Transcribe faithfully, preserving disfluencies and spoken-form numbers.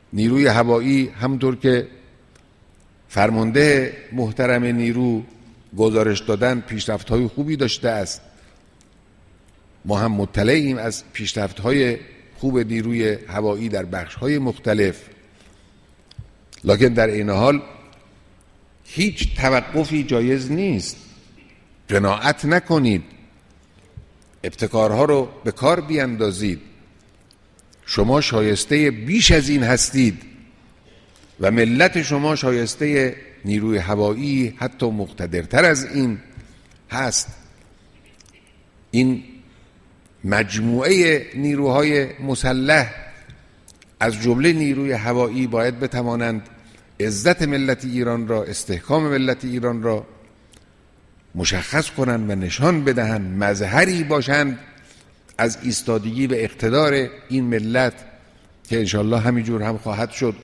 نیروی هوایی همونطور که فرمانده محترم نیرو گزارش دادن پیشرفت‌های خوبی داشته است. ما هم مطلعیم از پیشرفت‌های خوب نیروی هوایی در بخش‌های مختلف، لکن در این حال هیچ توقفی جایز نیست. قناعت نکنید، ابتکارها رو به کار بیاندازید. شما شایسته بیش از این هستید و ملت شما شایسته نیروی هوایی حتی مقتدرتر از این هست. این مجموعه نیروهای مسلح از جمله نیروی هوایی باید بتوانند عزت ملت ایران را، استحکام ملت ایران را مشخص کنند و نشان بدهند، مظهری باشند از ایستادگی و اقتدار این ملت که انشالله همینجور هم خواهد شد.